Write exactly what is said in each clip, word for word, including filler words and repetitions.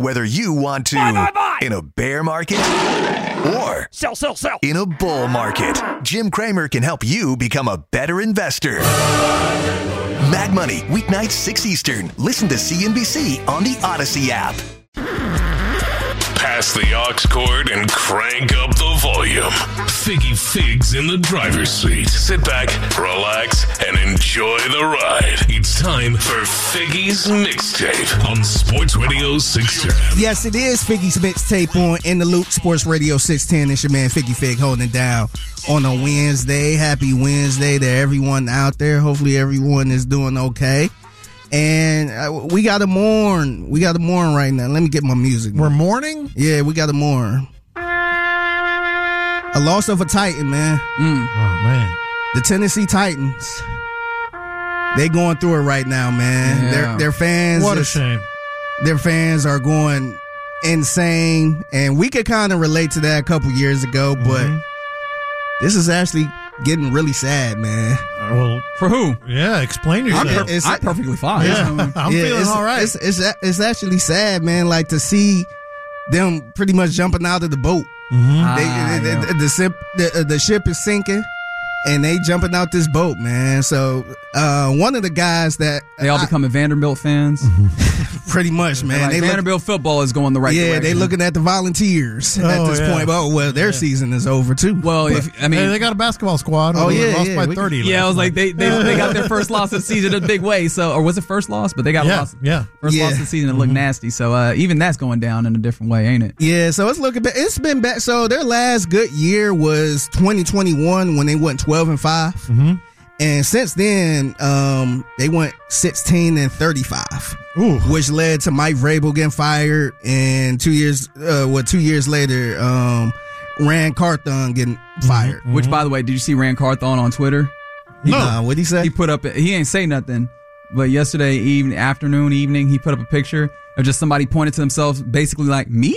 Whether you want to buy, buy, buy. in a bear market or sell, sell, sell. in a bull market, Jim Cramer can help you become a better investor. Mag Money, weeknights six Eastern. Listen to C N B C on the Odyssey app. Pass the aux cord and crank up the volume. Figgy Figs in the driver's seat. Sit back, relax, and enjoy the ride. It's time for Figgy's Mixtape on Sports Radio six ten. Yes, it is Figgy's Mixtape on In the Loop, Sports Radio six ten. It's your man Figgy Fig holding it down on a Wednesday. Happy Wednesday to everyone out there. Hopefully everyone is doing okay. And uh, we got to mourn. We got to mourn right now. Let me get my music. We're mourning? Yeah, we got to mourn. A loss of a Titan, man. Mm. Oh, man. The Tennessee Titans. They going through it right now, man. Yeah. Their, their fans. What a is, shame. Their fans are going insane. And we could kind of relate to that a couple years ago, but mm-hmm. this is actually getting really sad, man. Well, for who? Yeah, explain yourself. I'm, per- I'm perfectly fine. Yeah, I'm yeah, feeling it's, all right. It's, it's it's actually sad, man. Like to see them pretty much jumping out of the boat. Mm-hmm. They, Ah, the, yeah. the, the, ship, the, the ship is sinking, and they jumping out this boat, man. So uh, one of the guys that They all I, becoming Vanderbilt fans. pretty much, man. Like, they Vanderbilt look, football is going the right yeah, direction. they looking at the Volunteers Oh, at this yeah. point. Oh well, their Yeah. season is over too. Well, But- if I mean, Hey, they got a basketball squad. Oh, They yeah, lost yeah, by we- thirty. yeah, I last was like night. they, they they got their first loss of the season a big way. So, or was it first loss? But they got Yeah, lost. yeah. First Yeah. loss of the season. It looked nasty. So uh, even that's going down in a different way, ain't it? Yeah, so it's looking bad. It's been bad. So their last good year was twenty twenty-one when they went twelve and five. Mhm. And since then, um, they went sixteen and thirty-five, Ooh. which led to Mike Vrabel getting fired. And two years, uh, well, two years later, um, Rand Carthon getting fired. Mm-hmm. Which, by the way, did you see Rand Carthon on Twitter? No. Uh, what'd he say? He put up. He ain't say nothing, but yesterday evening, afternoon, evening, he put up a picture of just somebody pointed to themselves, basically like me.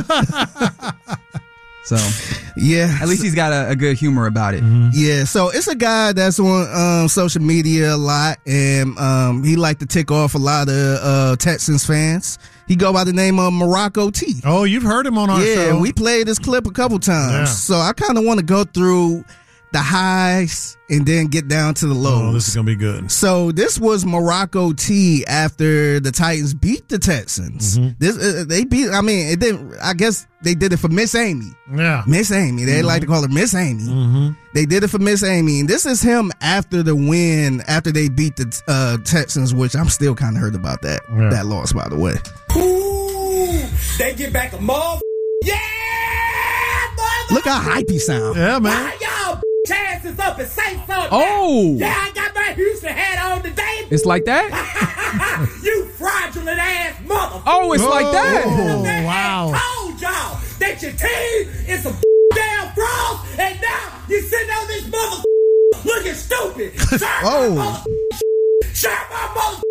So Yeah. at least he's got a, a good humor about it. Yeah, so it's a guy that's on um, social media a lot, and um, he like to tick off a lot of uh, Texans fans. He go by the name of Morocco T. Oh, you've heard him on our yeah, show. we played this clip a couple times. Yeah. So I kind of want to go through the highs and then get down to the lows. Oh, this is going to be good. So this was Morocco T after the Titans beat the Texans. Mm-hmm. This uh, they beat. I mean, it didn't. I guess they did it for Miss Amy. Yeah. Miss Amy. They Mm-hmm. like to call her Miss Amy. Mm-hmm. They did it for Miss Amy. And this is him after the win, after they beat the uh, Texans, which I'm still kind of hurt about that Yeah. that loss, by the way. Ooh, they get back a mother. Yeah, mother. Look how hype he sound. Yeah, man. Why y'all chances up and say something? Oh. Yeah, I got my Houston hat on today. It's like that. You fraudulent ass mother. Oh, it's like that. Oh, That wow. I told y'all that your team is some damn frauds, and now you sitting on this mother looking stupid. Serve Oh. my mother. Serve my mother.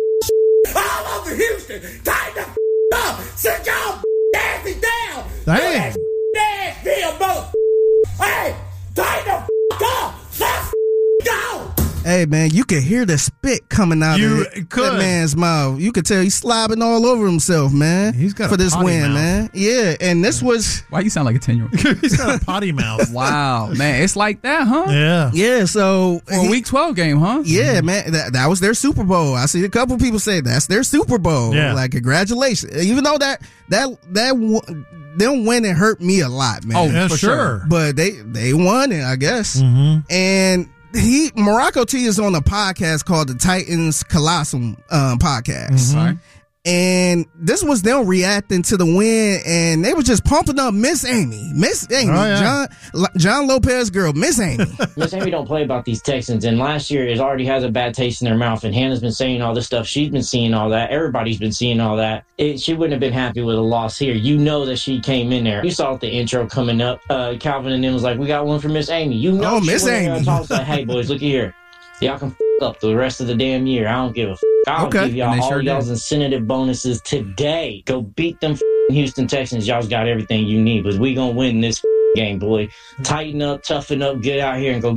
All over Houston. Tighten the up. Sit y'all asses down. Dang. Ass deal, mother. Hey, tighten the up. Let's go. Hey, man, you can hear the spit coming out You of that, could. that man's mouth. You could tell he's slobbing all over himself, man. He's got for a this potty win, mouth. man. Yeah, and this was Why you sound like a ten year old? He's got a potty mouth. Wow, man, it's like that, huh? Yeah. yeah. So For a he- week twelve game, huh? Yeah, man, that, that was their Super Bowl. I see a couple people say that's their Super Bowl. Yeah. Like, congratulations. Even though that that that w- them winning hurt me a lot, man. Oh, Yeah, for sure. sure. But they they won it, I guess. Mm-hmm. And he Morocco T is on a podcast called the Titans Colossal um, podcast. Sorry. And this was them reacting to the win, and they were just pumping up Miss Amy. Miss Amy. Oh, yeah. John John Lopez girl, Miss Amy. Miss Amy don't play about these Texans, and last year it already has a bad taste in their mouth, and Hannah's been saying all this stuff. She's been seeing all that. Everybody's been seeing all that. It, she wouldn't have been happy with a loss here. You know that she came in there. You saw the intro coming up. Uh, Calvin and them was like, we got one for Miss Amy. You know Oh, she Miss went in there Amy. and talked, like, hey, boys, look here. Y'all can f- up the rest of the damn year. I don't give a f- I'll Okay. give y'all And they all sure y'all's did. incentive bonuses today. Go beat them f- Houston Texans. Y'all's got everything you need, but we gonna win this f- game, boy. Tighten up, toughen up, get out here and go get the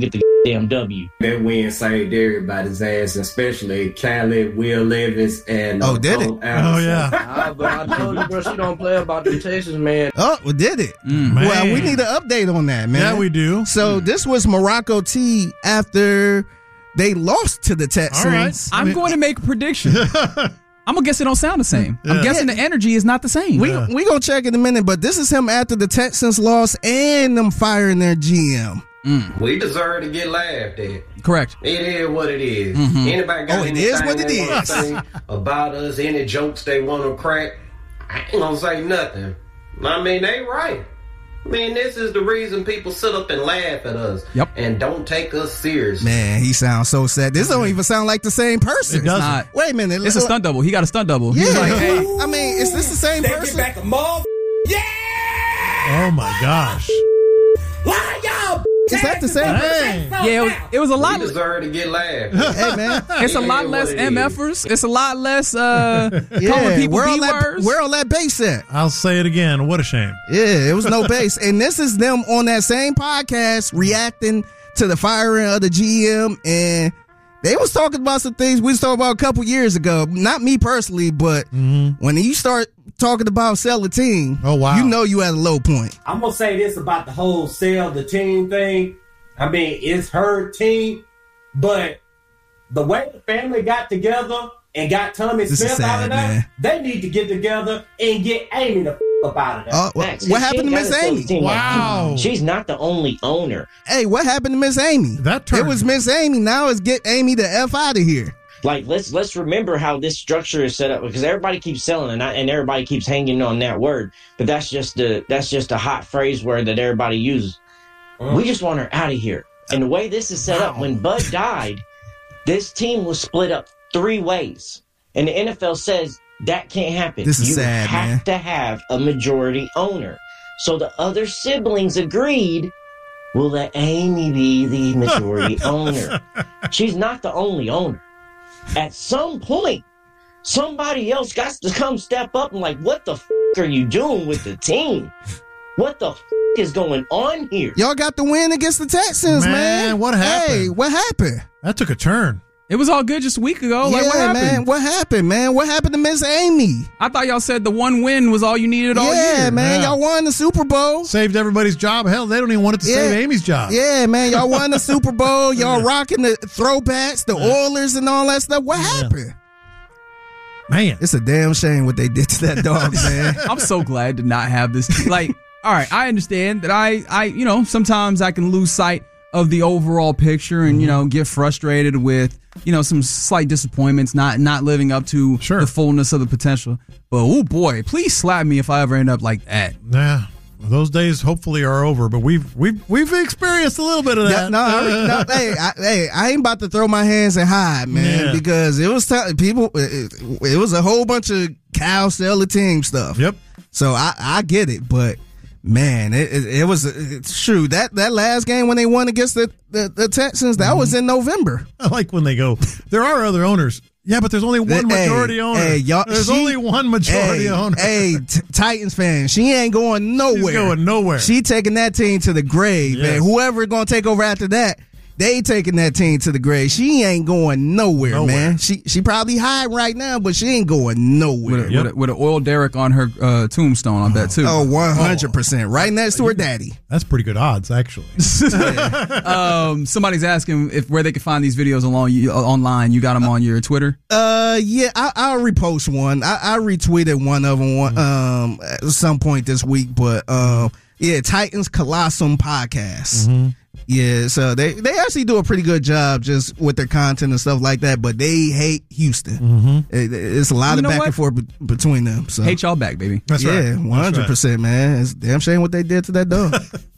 damn W. That win saved everybody's ass, especially Khaled, Will Levis, and Oh, did it? Oh, yeah. Ah, but I told you, bro, she don't play about the Texans, man. Oh, well, did it? Man. Well, we need an update on that, man. Yeah, we do. So this was Morocco T after they lost to the Texans. All right. I'm going to make a prediction. I'm gonna guess it don't sound the same. I'm Yeah. guessing the energy is not the same. We we gonna check in a minute, but this is him after the Texans lost and them firing their G M. We deserve to get laughed at. Correct. It is what it is. Anybody got Oh, it anything is what it they wanna is. say about us, any jokes they want to crack, I ain't gonna say nothing. I mean, they right. I mean, this is the reason people sit up and laugh at us Yep. and don't take us seriously. Man, he sounds so sad. This don't even sound like the same person. It doesn't. Not. Wait a minute. It's a stunt double. He got a stunt double. Yeah. He's like, hey, I mean, is this the same They get person? back a mother. Yeah! Oh, my gosh. Why y'all? Is that the same Hey. yeah, it was, it was a We lot. deserve to get laughed at. Hey, man. It's a It lot is less what it is. MFers. It's a lot less uh, calling Yeah, people where B all that words. where all that bass at? I'll say it again. What a shame. Yeah, it was no bass. And this is them on that same podcast reacting to the firing of the G M, and they was talking about some things we was talking about a couple years ago. Not me personally, but when you start talking about sell the team, Oh, wow. you know you at a low point. I'm gonna say this about the whole sell the team thing. I mean, it's her team, but the way the family got together and got Tommy This is Smith out sad, of there, man. they need to get together and get Amy the f- up out of there. Uh, what, Max, what she happened to ain't Miss gotta sell Amy? the team. Wow. She's not the only owner. Hey, what happened to Miss Amy? That It turned- was Miss Amy. Now it's get Amy the F out of here. Like let's let's remember how this structure is set up, because everybody keeps selling and I, and everybody keeps hanging on that word, but that's just a that's just a hot phrase word that everybody uses. We just want her out of here. And the way this is set up, when Bud died, this team was split up three ways, and the N F L says that can't happen. This is you sad, have man. to have a majority owner. So the other siblings agreed, we'll let Amy be the majority owner. She's not the only owner. At some point, somebody else got to come step up and like, what the f*** are you doing with the team? What the f*** is going on here? Y'all got the win against the Texans, man. Man, what happened? Hey, what happened? That took a turn. It was all good just a week ago. yeah, like, what happened? man. What happened, man? What happened to Miss Amy? I thought y'all said the one win was all you needed all yeah, year. man. Yeah. Y'all won the Super Bowl. Saved everybody's job. Hell, they don't even want it to Yeah. save Amy's job. Yeah, man. Y'all won the Super Bowl. Y'all rocking the throwbacks, the Oilers, and all that stuff. What happened? Man. It's a damn shame what they did to that dog, man. I'm so glad to not have this. Like, all right, I understand that I, I, you know, sometimes I can lose sight of the overall picture and, you know, get frustrated with, you know, some slight disappointments, not not living up to Sure. the fullness of the potential. But, oh boy, please slap me if I ever end up like that. Nah. Those days hopefully are over, but we've we've we've experienced a little bit of Yeah, that. no, I, no, hey, I, hey, I ain't about to throw my hands and hide, man, Yeah. because it was t- people. It, it was a whole bunch of cow sell the team stuff. Yep. So I, I get it, but man, it, it, it was it's true that that last game when they won against the the, the Texans, that was in November. I like when they go, there are other owners. Yeah, but there's only one Hey, majority owner. hey, y'all- there's she- only one majority hey, owner. Hey, t- Titans fan, she ain't going nowhere. She's going nowhere. She taking that team to the grave, Yes. man. Whoever gonna take over after that, they taking that team to the grave. She ain't going nowhere, Nowhere. man. She she probably high right now, but she ain't going nowhere. With, a, Yep. with, a, with an oil derrick on her uh, tombstone, I bet, too. Oh, one hundred percent. Right next to her daddy. That's pretty good odds, actually. Um, somebody's asking if where they can find these videos along, you, uh, online. You got them on your Twitter? Uh, yeah, I, I'll repost one. I, I retweeted one of them one, um, at some point this week, but um, yeah, Titans Colossum podcast. Yeah, so they, they actually do a pretty good job just with their content and stuff like that, but they hate Houston. It, it's a lot You of know back what? and forth be- between them. So Hate y'all back, baby. That's yeah, right. one hundred percent, man. It's a damn shame what they did to that dog.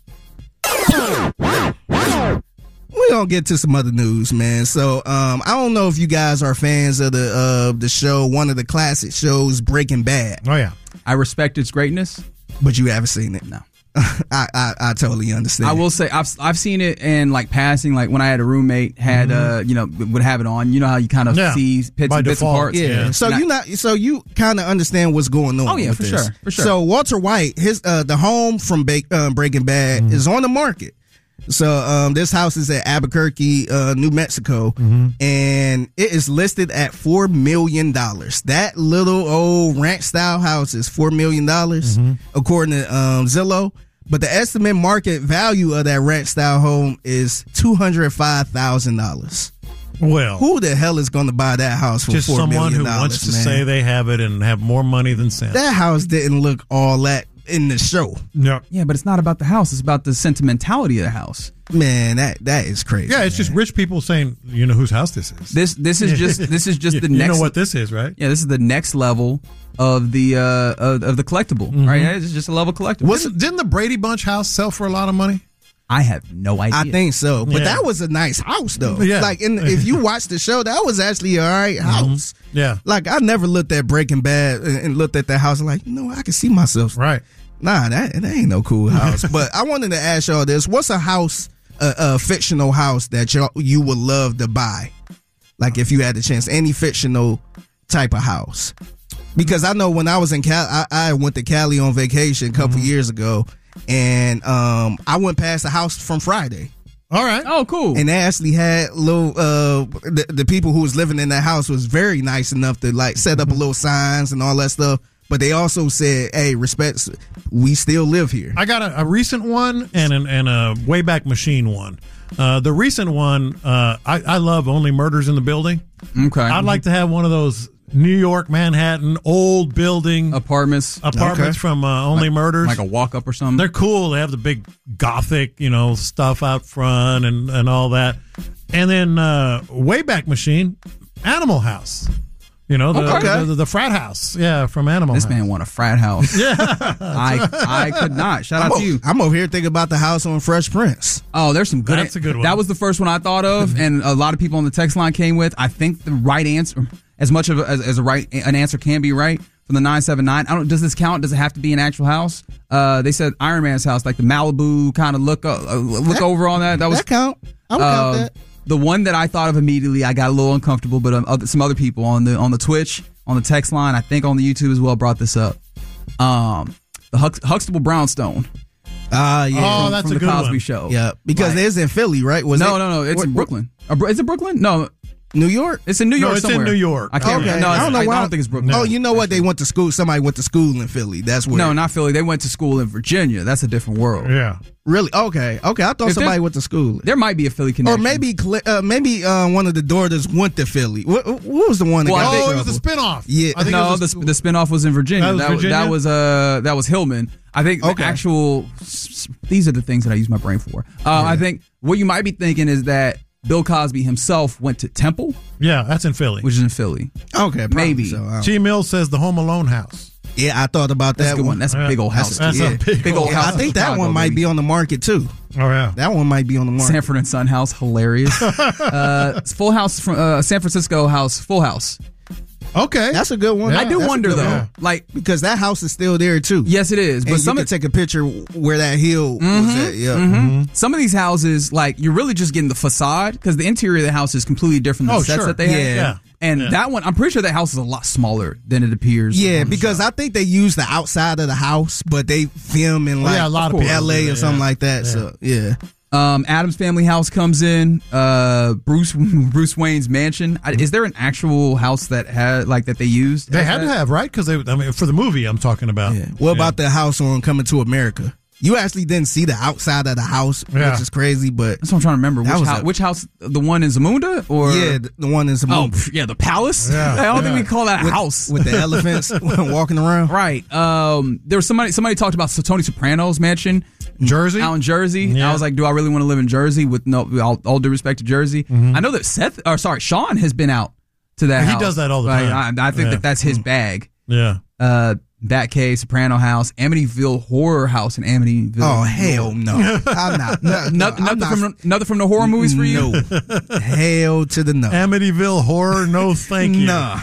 We gonna get to some other news, man. So, um, I don't know if you guys are fans of the uh, the show, one of the classic shows, Breaking Bad, Oh, yeah. I respect its greatness. but you haven't seen it. No. I, I I totally understand. I will say I've I've seen it in like passing, like when I had a roommate had uh you know would have it on. You know how you kind of Yeah. see bits, By and bits and default, parts. Yeah. Yeah. So And I- you not so you kind of understand what's going on. Oh, yeah, with for this. sure, for sure. So Walter White, his uh, the home from ba- uh, Breaking Bad is on the market. So um, this house is at Albuquerque, uh, New Mexico, Mm-hmm. and it is listed at four million dollars. That little old ranch style house is four million dollars, Mm-hmm. according to um, Zillow. But the estimate market value of that ranch style home is two hundred five thousand dollars. Well, Who the hell is going to buy that house for just four someone million who dollars, wants to man? say they have it and have more money than sense. That house didn't look all that in the show. No. Yeah, but it's not about the house. It's about the sentimentality of the house. Man, that that is crazy. Yeah, it's man. just rich people saying, you know whose house this is. This this is just this is just you, the you next. know what this is, right? Yeah, this is the next level of the uh of, of the collectible, Mm-hmm. right? It's just a level collectible. Didn't, didn't the Brady Bunch house sell for a lot of money? I have no idea. I think so, but Yeah. that was a nice house though. Yeah. Like, in, if you watch the show, that was actually all right house. Yeah. Like, I never looked at Breaking Bad and, and looked at that house and like, you know, I can see myself. Right. Nah, that, that ain't no cool house. But I wanted to ask y'all this: what's a house, a, a fictional house that you you would love to buy? Like, if you had the chance, any fictional type of house. Because I know when I was in Cali, I, I went to Cali on vacation a couple Mm-hmm. years ago, and um, I went past the house from Friday. All right. Oh, cool. And they actually had little uh the, the people who was living in that house was very nice enough to like set up a little signs and all that stuff. But they also said, "Hey, respect, we still live here." I got a, a recent one and an, and a Wayback Machine one. Uh, the recent one, uh, I, I love Only Murders in the Building. Okay. I'd like to have one of those New York, Manhattan, old building apartments, apartments Okay. from uh, Only like, Murders. like a walk up or something. They're cool. They have the big gothic, you know, stuff out front and, and all that. And then uh, Wayback Machine, Animal House. You know, the, Okay. the, the, the frat house. Yeah, from Animal This House. man won a frat house. Yeah. I I could not. Shout I'm, out o- to you. I'm over here thinking about the house on Fresh Prince. Oh, there's some good. That's a good one. That was the first one I thought of, and a lot of people on the text line came with. I think the right answer, as much of a, as, as a right an answer can be right from the nine seven nine. I don't. Does this count? Does it have to be an actual house? Uh, they said Iron Man's house, like the Malibu kind of look uh, look That- over on that. That was That count? I would uh, count that. the one that I thought of immediately. I got a little uncomfortable, but um, other, some other people on the on the Twitch, on the text line, I think on the YouTube as well, brought this up. Um, the Hux, Huxtable Brownstone. Ah, yeah. Oh, from, that's from a the good Cosby one. Show. Yeah, because Right. it's in Philly, right? Was no, it- no, no. It's what- in Brooklyn. Uh, Bro- Is it Brooklyn? No, New York? it's in New No, York it's in somewhere. New York. I can't Okay. remember. No, I don't know I, why. I don't think it's Brooklyn. Oh, you know what? They went to school. Somebody went to school in Philly. That's where. No, not Philly. They went to school in Virginia. That's a different world. Yeah. Really? Okay. Okay. I thought If somebody there's- went to school. There might be a Philly Or connection. maybe Cle- uh, maybe uh, one of the daughters went to Philly. What, what was the one that Well, I got think- Oh, in it was trouble? the spinoff. Yeah. I think no, it was the, a- the spinoff was in Virginia. That was that, was- Virginia? that was uh that was Hillman. I think the Okay. actual. s- These are the things that I use my brain for. Uh, I think what you might be thinking is that Bill Cosby himself went to Temple, Yeah, that's in Philly. which is in Philly. Okay, probably Maybe. So. I don't- T. Mills says the Home Alone house. yeah, I thought about That's that a good one. That's a big old house. That's yeah. a big, Big old old house. I think that Chicago, one might baby. be on the market too. Oh, yeah. That one might be on the market. Sanford and Son house, hilarious. uh, Full House from uh, San Francisco house, Full House. Okay. That's a good one. Yeah, I do That's a wonder good though, one. like because that house is still there too. yes, it is, and but you some can of, take a picture where that hill Mm-hmm. was at. Yeah. some of these houses, like you're really just getting the facade because the interior of the house is completely different than Oh, the sets sure. that they have. Yeah. Yeah. And Yeah. that one, I'm pretty sure that house is a lot smaller than it appears. Yeah, on the because show. I think they use the outside of the house, but they film in Oh, like yeah, a lot of people L A do or that, something yeah. like that. So yeah. um, Adam's family house comes in. Uh, Bruce Bruce Wayne's mansion. I, is there an actual house that had like that they used? They as had that? to have, right? Because they, I mean, for the movie I'm talking about. Yeah. What about the house on Coming to America? You actually didn't see the outside of the house, Yeah. which is crazy, but That's what I'm trying to remember. That Which was house, a- which house? The one in Zamunda or yeah, the, the one in some Oh pff, yeah, the palace. Yeah, I don't yeah. think we call that a with, house. with the elephants walking around. Right. Um, there was somebody. Somebody talked about Tony Soprano's mansion Jersey? out in Jersey. Yeah. I was like, do I really want to live in Jersey? With no, all, all due respect to Jersey, I know that Seth, or sorry, Sean has been out to that. He house. does that all the Like, time. I, I think Yeah. that that's his bag. Yeah. Uh, Batcave, Soprano House, Amityville Horror House in Amityville. Oh hell no! I'm not. No, No, no, I'm nothing not- from nothing from the horror movies for you. No. Hell to the no. Amityville horror, no thank you. Nah.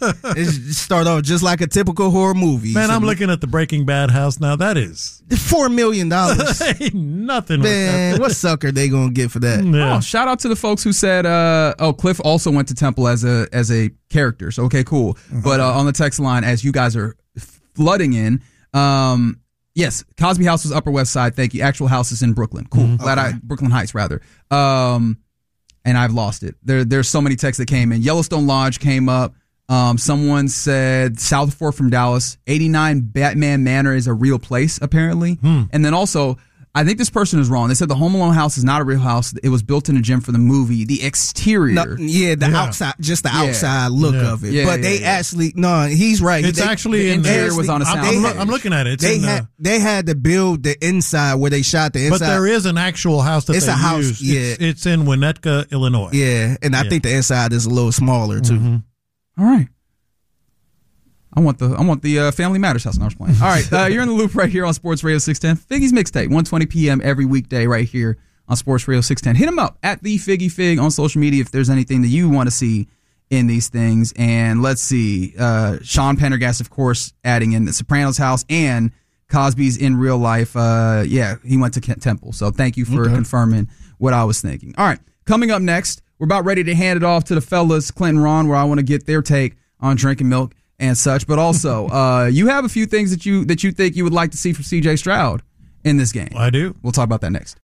It start off just like a typical horror movie. Man, So, I'm looking at the Breaking Bad house now. That is four million dollars. ain't nothing. with Man, that. what sucker they gonna get for that? Yeah. Oh, shout out to the folks who said, uh, "Oh, Cliff also went to Temple as a as a character." So okay, cool. But uh, on the text line, as you guys are flooding in, um, Yes, Cosby House was Upper West Side. Thank you. Actual house is in Brooklyn. Cool. Mm-hmm. Glad okay. I Brooklyn Heights rather. Um, and I've lost it. There, there's so many texts that came in. Yellowstone Lodge came up. Um, someone said South Fork from Dallas. eighty-nine Batman Manor is a real place apparently. Hmm. And then also, I think this person is wrong. They said the Home Alone house is not a real house. It was built in a gym for the movie. The exterior. No, yeah, the yeah. outside, just the yeah. outside look yeah. of it. Yeah, but yeah, they yeah. actually, no, he's right. It's they, actually the in interior the, was on a sound. I'm, I'm, I'm looking at it. It's they in had the, they had to build the inside where they shot the inside. But there is an actual house that it's they a house. used. Yeah, it's, it's in Winnetka, Illinois. Yeah, and I yeah. think the inside is a little smaller too. Mm-hmm. All right. I want the I want the uh, Family Matters house. No, I was playing. All right, uh, you're in the loop right here on Sports Radio six ten. Figgy's Mixtape, one twenty p.m. every weekday right here on Sports Radio six ten. Hit him up at the Figgy Fig on social media if there's anything that you want to see in these things. And let's see, uh, Sean Pendergast, of course, adding in the Sopranos house and Cosby's in real life. Uh, yeah, he went to Kent Temple. So thank you for okay. confirming what I was thinking. All right, coming up next, we're about ready to hand it off to the fellas, Clint and Ron, where I want to get their take on drinking milk and such. But also, uh, you have a few things that you that you think you would like to see from C J Stroud in this game. I do. We'll talk about that next.